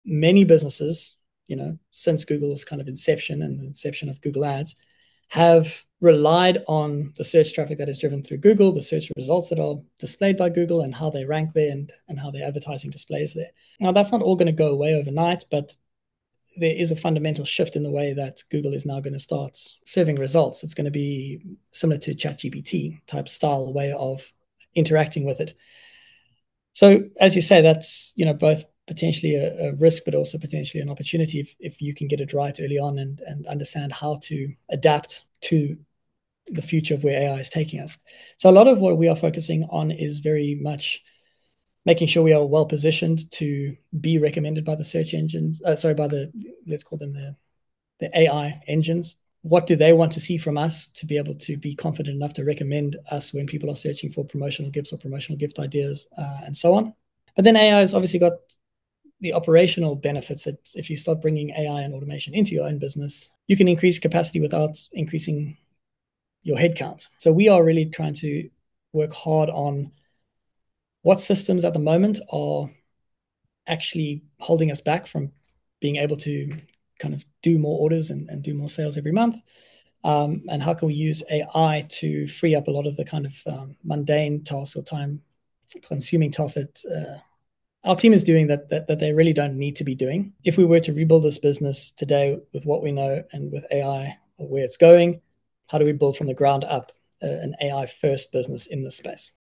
many businesses, since Google's kind of inception and the inception of Google Ads, have relied on the search traffic that is driven through Google, the search results that are displayed by Google, and how they rank there, and how their advertising displays there. Now, that's not all going to go away overnight, but there is a fundamental shift in the way that Google is now going to start serving results. It's going to be similar to ChatGPT type style way of interacting with it. So as you say, that's both potentially a risk, but also potentially an opportunity if you can get it right early on and understand how to adapt to the future of where AI is taking us. So a lot of what we are focusing on is very much making sure we are well positioned to be recommended by the search engines. By the, let's call them the AI engines. What do they want to see from us to be able to be confident enough to recommend us when people are searching for promotional gifts or promotional gift ideas, and so on. But then AI has obviously got the operational benefits that if you start bringing AI and automation into your own business, you can increase capacity without increasing your headcount. So we are really trying to work hard on what systems at the moment are actually holding us back from being able to kind of do more orders and do more sales every month. And how can we use AI to free up a lot of the kind of mundane tasks or time consuming tasks that our team is doing that they really don't need to be doing. If we were to rebuild this business today with what we know and with AI or where it's going, how do we build from the ground up an AI first business in this space?